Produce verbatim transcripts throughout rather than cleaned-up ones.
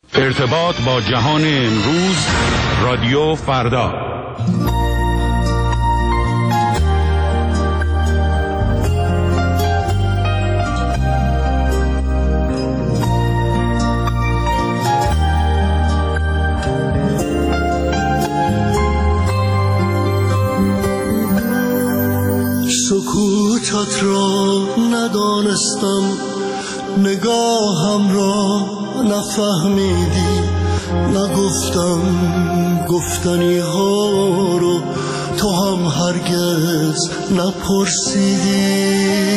ارتباط با جهان امروز، رادیو فردا. سکوتت را ندانستم، نگاهم را نفهمیدی، نگفتم گفتنی ها رو تو هم هرگز نپرسیدی.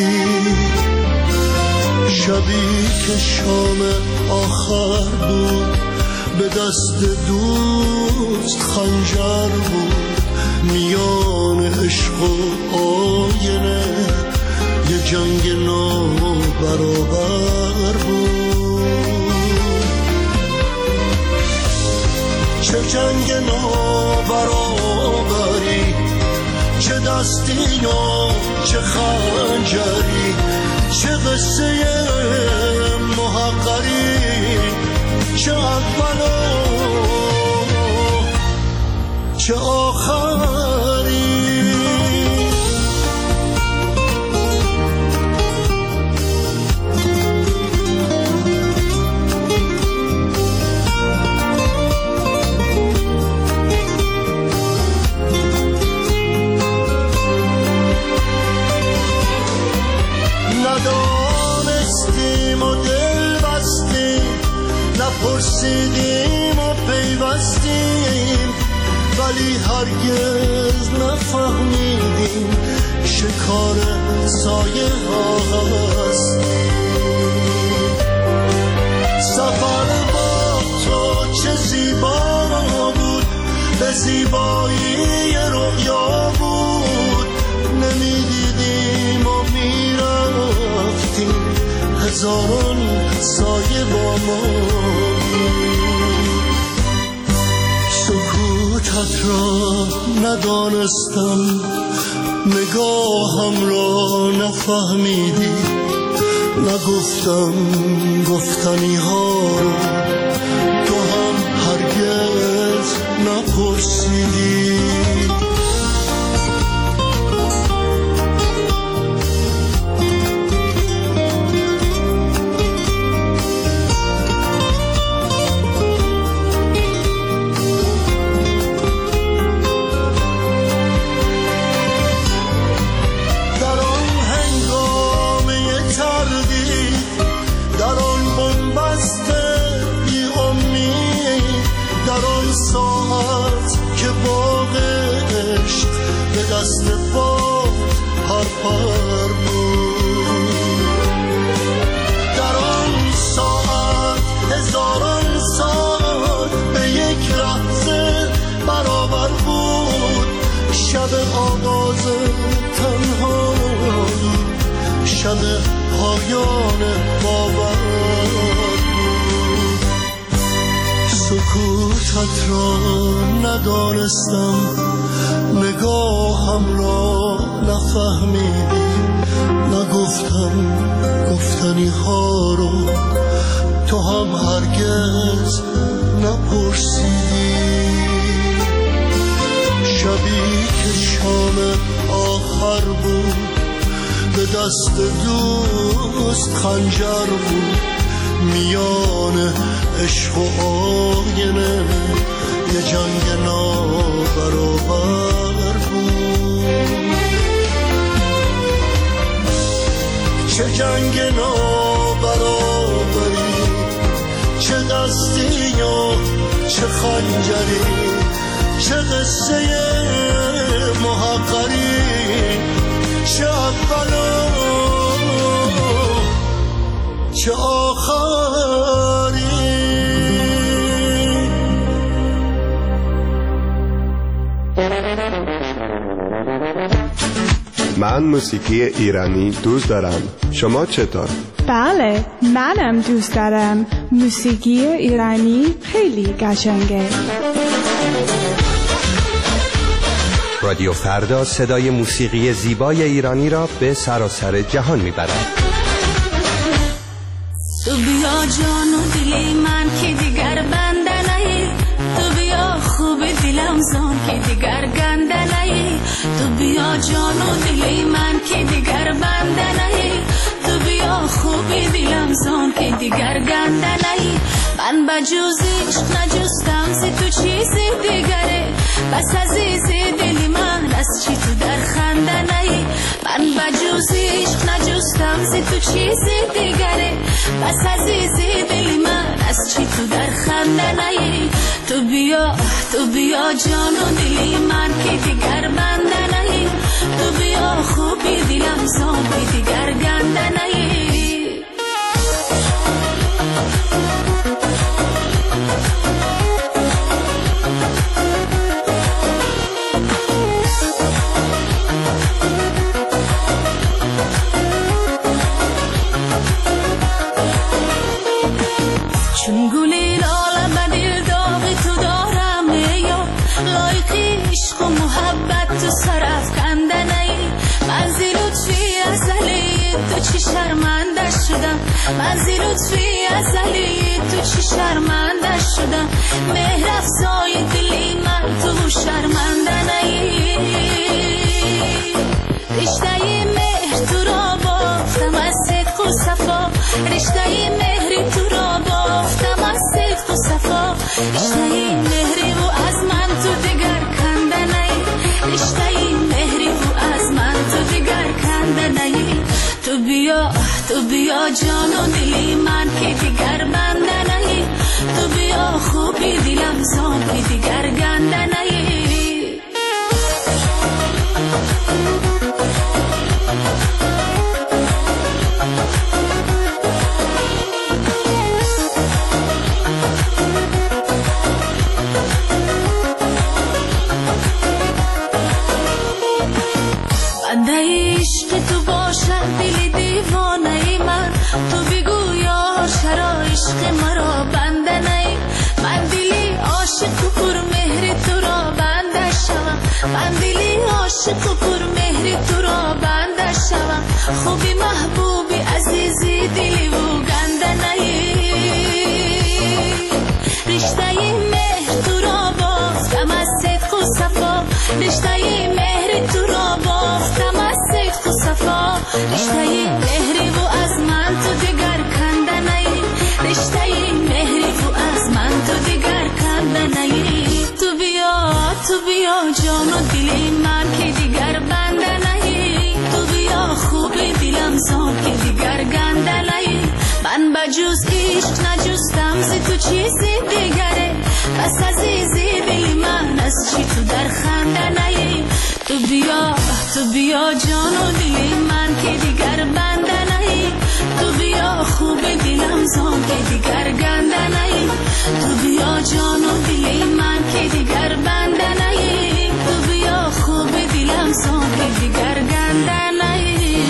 شبی که شام آخر بود، به دست دوست خنجر بود، میان عشق و آینه یه جنگ نابرابر بود. چه جنگ نابرابری، چه دستی و چه خنجری، چه قصه محقری، چه اول و چه آخری. ندانستیم و دل بستیم، نپرسیدیم و پیوستیم، ولی هرگز نفهمیدیم شکار سایه هستیم. سفر با تو چه زیبا بود، به زیبایی رؤیا بود، نمیدیدیم و میرفتیم، هزاران سایه با ما. سکوتت را ندانستم، نگاهم را نفهمیدی، نگفتم گفتنی ها رو تو هم هرگز نپرسیدی. دست با هر پر بود، در آن ساعت هزاران سال به یک لحظه برابر بود. شب آغاز تنهایی، شب پایان باور بود. سکوتت را ندانستم، نگاهم را نفهمیدی، نگفتم گفتنی ها رو تو هم هرگز نپرسیدی. شبی که شام آخر بود، به دست دوست خنجر بود، میان عشق و آینه یه جنگ نابرابر بود. چه جنگ نابرابری، چه دستی و چه خنجری، چه قصه محقری، چه اول و چه آخری. من موسیقی ایرانی دوست دارم. شما چطور؟ بله، منم دوست دارم. موسیقی ایرانی خیلی قشنگه. رادیو فردا صدای موسیقی زیبای ایرانی را به سراسر جهان میبرد. تو بیا جان و دل من که دیگر جان و دلی من که دیگر بنده نهی، تو بیا خوبی دلم زان که دیگر گنده نهی. من بجز عشق نجستم زی تو چیزی دیگره، بس عزیزی دلی من از چی تو در خنده نهی. من بجز عشق نجستم زی تو چیزی دیگره، بس عزیزی دلی من از چی تو در خنده نهی. تو بیا تو بیا جان و دلی من که دیگر بنده نهی، تو بیا خوبی دلم زان که دیگر گنده نهی. چون گلی لاله به دل داغی تو دارم یا لایقی عشق و محبت تو سرف کنده نی. من زی لطفی ازلی تو چی شرمنده شدم، من زی لطفی ازلی تو چی شرمنده شدم. مهر افزای دلی من تو شرمنده نی. رشته مهر تو را بافتم از صدق و صفا، رشته مهر تو را بافتم از صدق و صفا. رشته مهری و از من تو دیگر کنده نی، رشته مهری و از من تو دیگر کنده نی. تو بیا تو بیا جان و دلی من که دیگر بنده نی، تو بیا خوبی دلم زان که دیگر گنده نی. بنده عشق تو باشد دل دیوانه من، تو بگو یار چرا عشق مرا بنده نی. من دلی عاشق و پر مهر تو را بنده شوم، من دلی عاشق و پر مهر تو را بنده شوم. خوبی محبوبی عزیزی دلی و گنده نی. رشته مهر تو را بافتم از صدق و صفا، رشته مهر تو را بافتم از صدق و صفا. رشته مهری و از من تو دیگر کنده نی، رشته مهری و از من تو دیگر کنده نی. تو بیا تو بیا جان و دلی من که دیگر بنده نی، تو بیا خوبی دلم زان که دیگر گنده نی. من بجز عشق نجستم زی تو چیزی دیگره، بس عزیزی دلی من از چی تو در خنده نی. تو بیا تو بیا جان و دلی من که دیگر بنده نی، تو بیا خوب دلم زان که دیگر گنده نی. تو بیا جان و دلی من که دیگر بنده نی، تو بیا خوب دلم زان که دیگر گنده نی.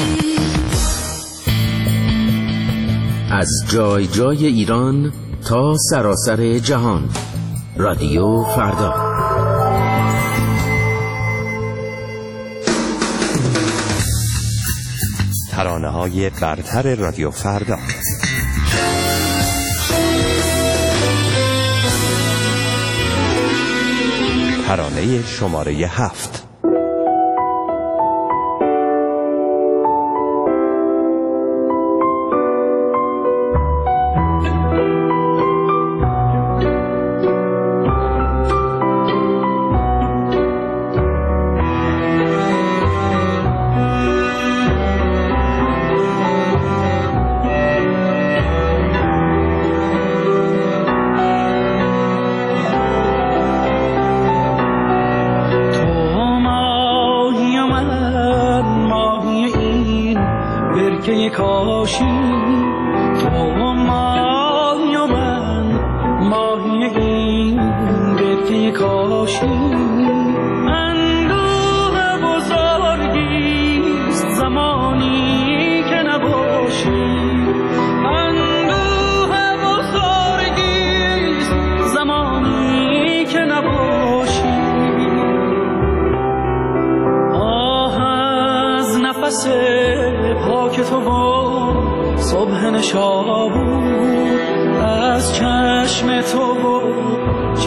از جای جای ایران تا سراسر جهان، رادیو فردا. ترانه‌های برتر رادیو فردا. ترانه شماره هفت.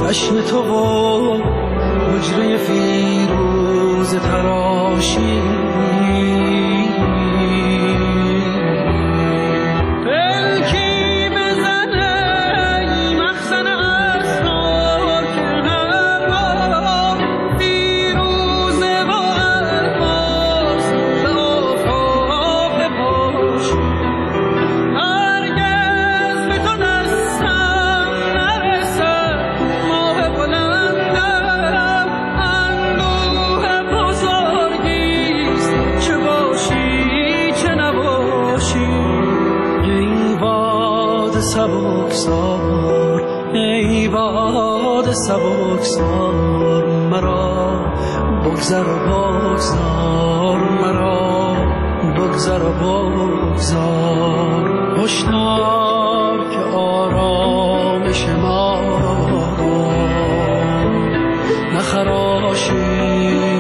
چشم تو و حجره فیروز تراشی سبکسار ای باد سبکسار مرا بگذر و بگذار مرا بگذر و بگذار هشدار که آرامش ما را نخراشی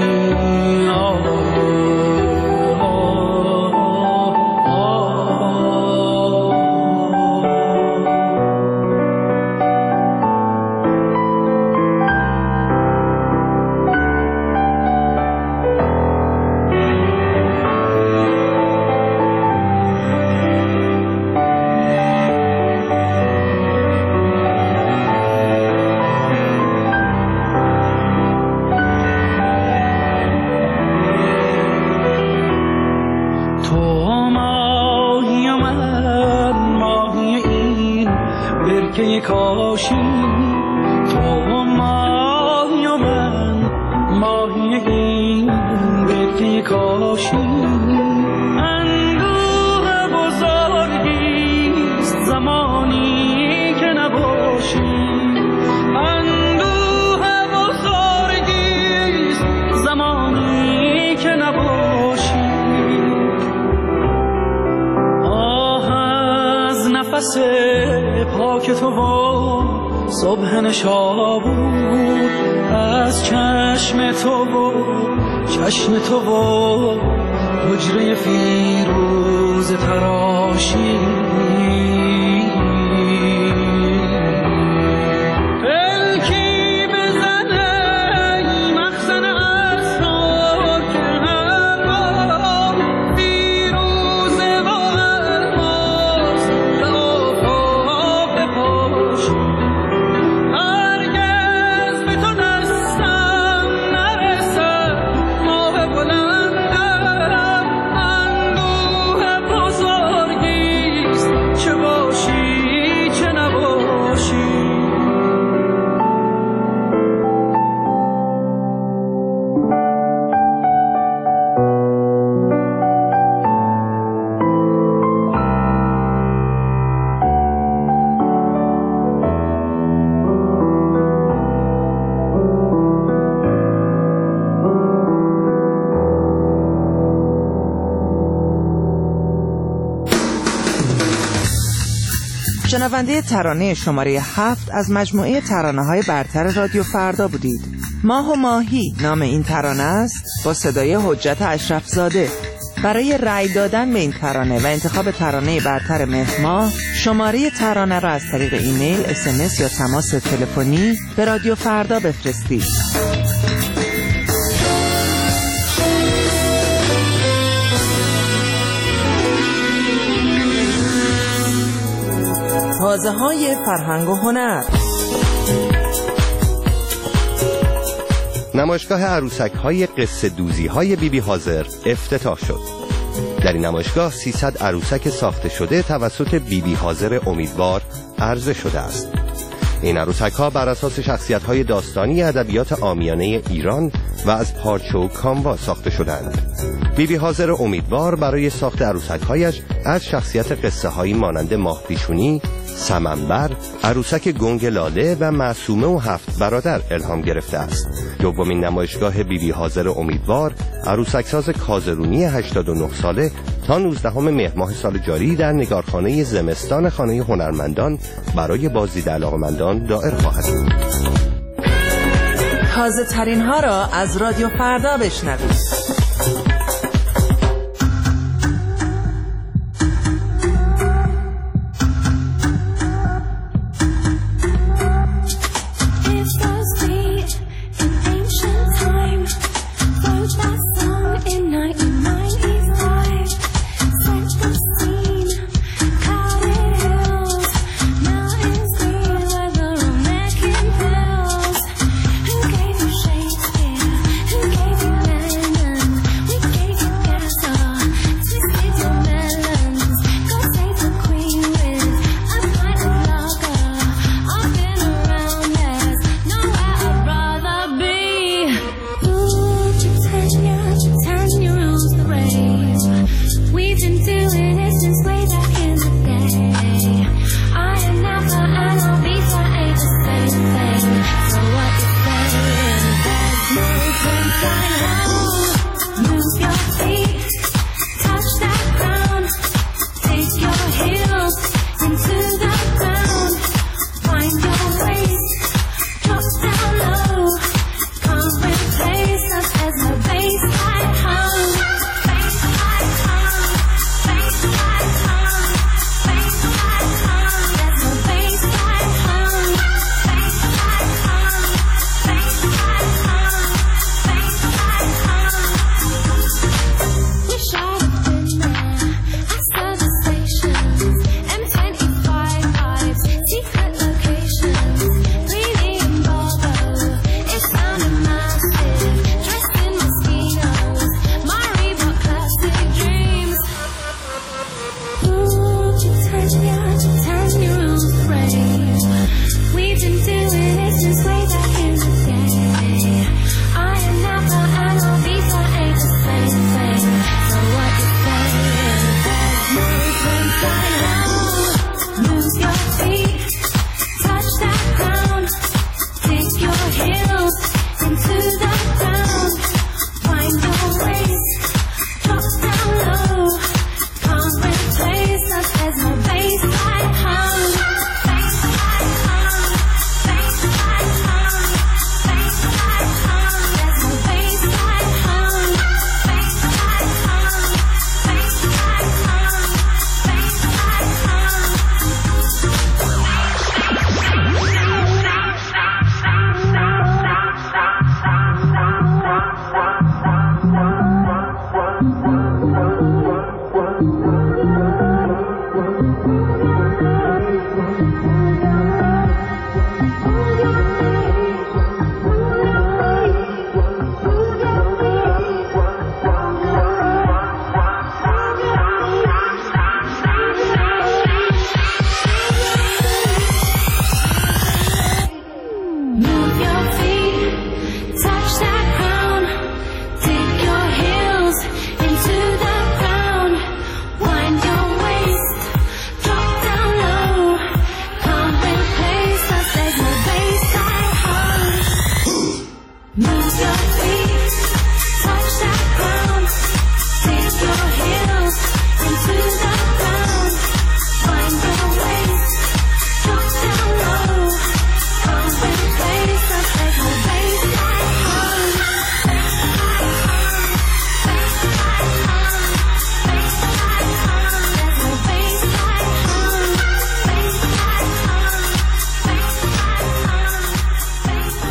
کاشی تو ماهی و من ماهی این برکه کاشی اندوه بزرگیست زمانی که نباشی اندوه بزرگیست زمانی که نباشی آه از نفس پاک تو و صبح نشابور از چشم تو و چشم تو و حجره فیروز تراشی شنونده ترانه شماره هفت از مجموعه ترانه‌های برتر رادیو فردا بودید. ماه و ماهی نام این ترانه است با صدای حجت اشرف زاده. برای رأی دادن به این ترانه و انتخاب ترانه برتر مهر ماه شماره ترانه را از طریق ایمیل، اس ام اس یا تماس تلفنی به رادیو فردا بفرستید. تازه های فرهنگ و هنر. نمایشگاه عروسک های قصه دوزی های بی بی حاضر افتتاح شد. در این نمایشگاه سیصد عروسک ساخته شده توسط بی بی حاضر امیدوار عرضه شده است. این عروسک ها بر اساس شخصیت های داستانی ادبیات عامیانه ایران و از پارچه و کاموا ساخته شدند. بی بی حاضر امیدوار برای ساخت عروسک هایش از شخصیت قصه هایی مانند ماه پیشونی، سمنبر، عروسک گنگ لاله و معصومه و هفت برادر الهام گرفته است. دومین نمایشگاه بی بی حاضر امیدوار عروسک ساز کازرونی هشتاد و نه ساله تا نوزدهم مهر ماه سال جاری در نگارخانه زمستان خانه هنرمندان برای بازدید علاقه‌مندان دایر خواهد بود. تازه ترین ها را از رادیو فردا بشنوید. If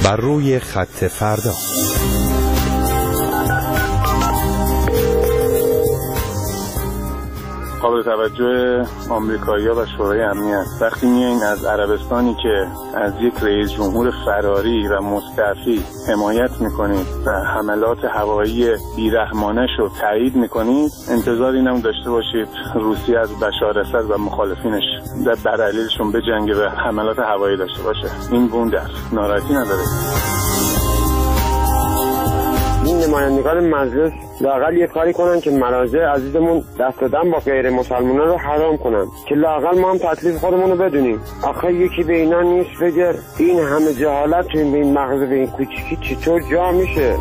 بر روی خط فردا. قابل توجه آمریکایی‌ها و شورای امنیت وقتی میایین از عربستانی که از یک رئیس جمهور فراری و مستعفی حمایت میکنید و حملات هوایی بیرحمانش رو تایید میکنید، انتظار اینم داشته باشید روسیه از بشار اسد و مخالفینش در برعلیشون به جنگ و حملات هوایی داشته باشه. این بونده است، ناراحتی نداره. این نمایندگان مجلس لااقل یه کاری کنن که مراجع عزیزمون دست دادن با غیر مسلمانان رو حرام کنن که لااقل ما هم تکلیف خودمون رو بدونیم. آخه یکی به اینا نیست بگر این همه جهالت تو این مغز به این کوچیکی چطور جا میشه؟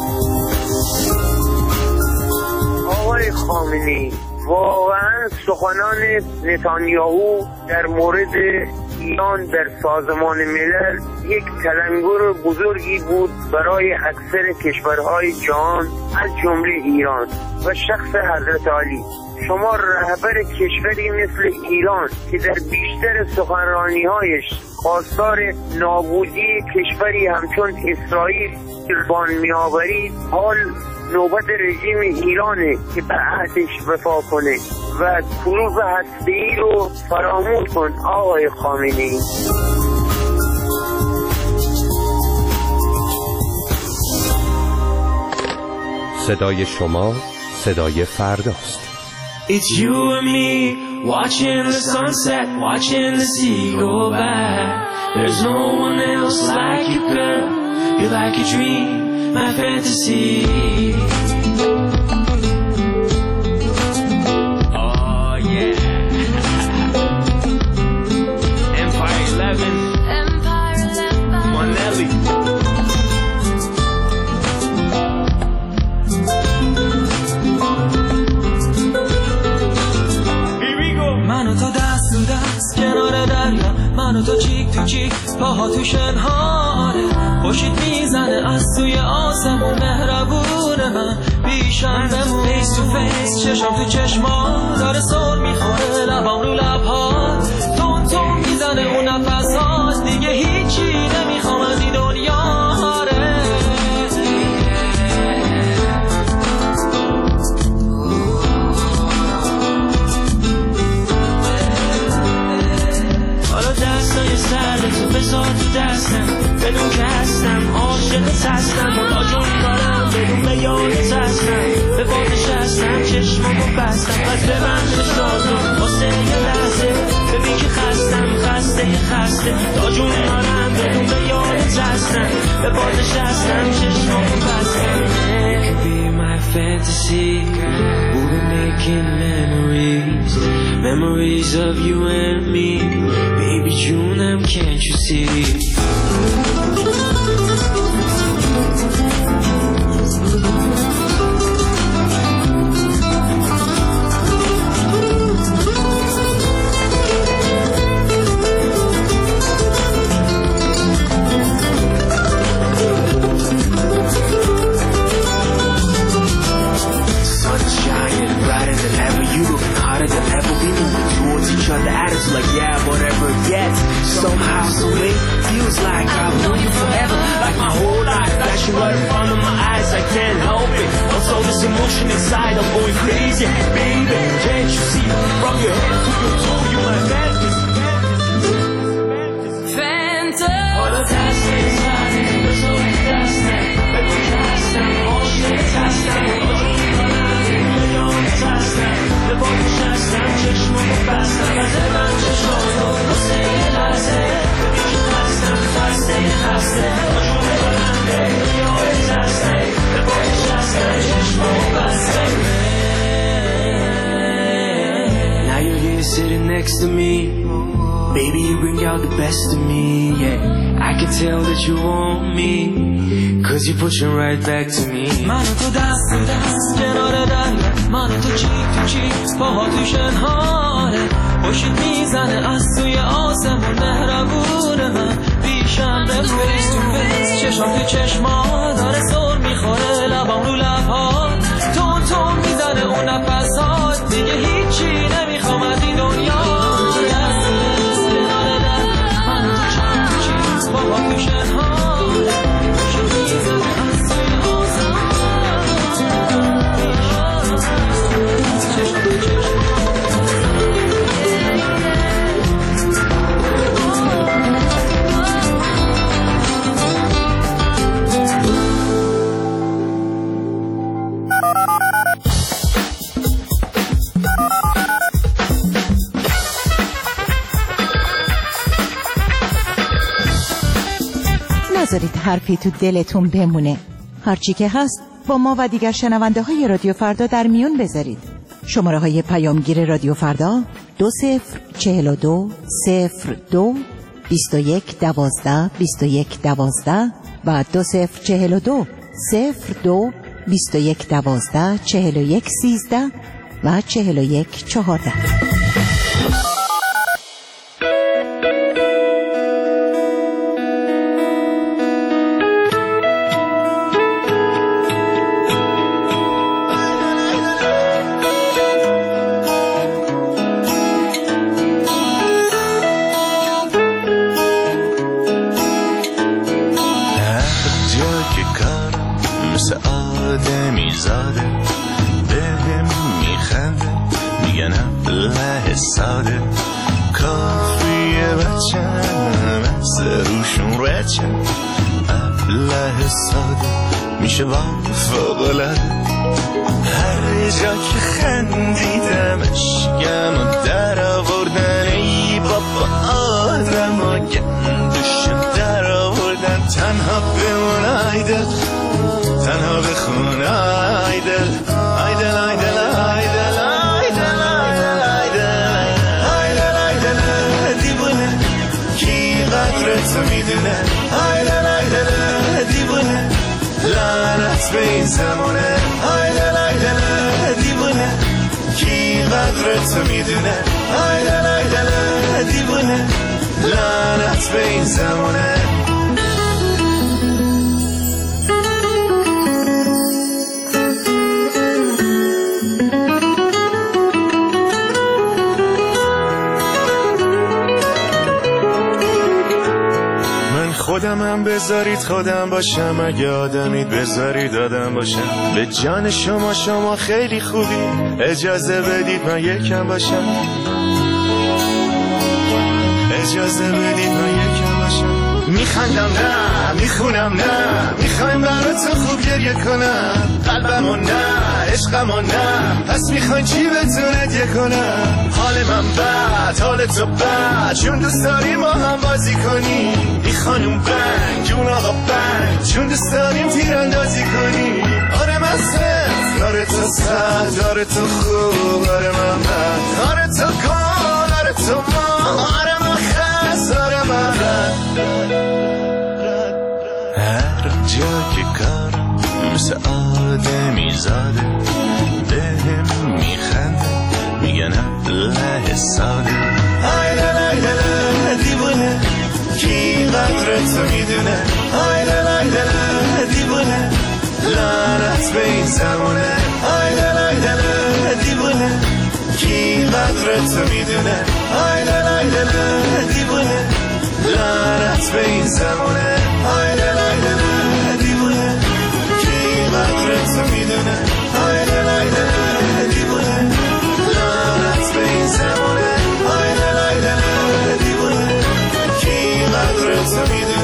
آقای خامنه‌ای، واقعا سخنان نتانیاهو در مورد ایران در سازمان ملل یک تلنگر بزرگی بود برای اکثر کشورهای جهان از جمله ایران و شخص حضرت علی. شما رهبر کشوری مثل ایران که در بیشتر سخنرانی‌هایش خواستار نابودی کشوری همچون اسرائیل بان می‌آورید، حال نوبت رژیم ایرانه که به عهدش وفا کنه و کلوب هسته‌ای رو فراموش کن آقای خامنه‌ای. صدای شما صدای فرداست. It's you and me, watching the sunset, watching the sea go by. There's no one else like you, girl. You're like a dream, my fantasy. Oh yeah. Empire eleven. Empire eleven. Monelli. منو تو دست تو دست کنار دریا، منو تو چیک تو چیک پاها تو شنهاره، خوشید میزنه از توی آسمون مهربون من پیشم بمون. فیس تو فیس چشم تو چشما داره سر میخوره لبام رو لبها، تون تون میزنه اون نفسات، دیگه هیچی نمیخوام از این دنیا. سرد تو بذار تو دستم بدون که هستم عاشقت هستم تا جون دارم بدون به یادت هستم به بادش هستم چشمامو بستم پس ببند چشاتو واسه یه لحظه ببین که خستم خسته خسته تا جون دارم بدون به یادت هستم به بادش هستم چشمامو بستم. It could be my fantasy, we'll be making memories, memories of you and me, baby June, can't you see? Like yeah, whatever it gets, somehow, some way, feels like I've known you forever, like my whole life, flashing right in front of my eyes, I can't help it, also this emotion inside, I'm going crazy, baby, can't you see, from your head to your toe, you my fantasy, fantasy, fantasy, fantasy, we're so fantastic, we're fantastic, all shit, fantastic, به باد شستم چشمو بستم از من چشمو واسه یه لحظه ببین که خستم خسته خسته آجون بلنده یادت هستم به باد شستم چشمو بستم. Now you're here sitting next to me, baby you bring out the best of me, yeah I can tell that you want me, cause you're pushing right back to me. منو تو دست تو دست کنار دریا، منو تو چیک تو چیک پاها تو شنهاره، خوشید میزنه از توی آسمون مهربون من پیشم بمون. فیس تو فیس چشم تو چشما داره سر میخوره لبام رو لبها، تون تون میزنه اون نفسات، دیگه هیچی نمیخوام از این دنیا. منو تو چیک تو چیک پاها تو شنهاره نذارید حرفی تو دلتون بمونه. هرچی که هست با ما و دیگر شنونده های رادیو فردا در میون بذارید. شماره های پیامگیر رادیو فردا دو صفر چهل و دو صفر دو بیست و یک دوازده بیست و یک دوازده و دو صفر چهل و دو صفر دو بیست و یک دوازده چهل و یک سیزده و چهل و یک چهارده. میشه با فوق‌العاده هر جا که خندیدمش گم و در آوردن ای بابا آدم ها گندشم در آوردن تنها بمون آیدل تنها بخون آیدل آیدل آیدل آیدل آیدل آیدل آیدل دیوونه کی قدرتو میدونه آیدل آیدل دیوونه لعنت به این زمونه آیدل آیدل دیوونه کی قدرتو میدونه آیدل آیدل دیوونه لعنت به این زمونه. خودمم بذارید خودم باشم، اگه آدمید بذارید آدم باشم. به جان شما شما خیلی خوبی، اجازه بدید من یکم باشم، اجازه بدید من یکم باشم. میخندم نه میخونم نه، میخوایم براتون خوب گریه کنم، قلبمو نه عشقمو نه، پس میخواین چی بهتون هدیه کنم؟ حال من بد حال تو بد، چون دوست داریم ما هم بازی کنیم. این خانوم بنگ اون آقا بنگ، چون دوست داریم تیراندازی کنیم. آره من صفر آره تو صد، آره تو خوب آره من بد، آره تو گل آره تو ما، آره من خست آره من رد. هر جا که کارم مثل آدمی زاده، به هم میخنده میگن ابله ساده. آیدل آیدل دیوونه کی قدرتو میدونه، آیدل آیدل دیوونه لعنت به این زمونه. آیدل آیدل دیوونه کی قدرتو میدونه، آیدل آیدل دیوونه لعنت به این زمونه. آیدل آیدل دیوونه کی قدرتو میدونه، آیدل آیدل دیوونه لعنت به این زمونه. آیدل آیدل دیوونه کی قدرتو میدونه.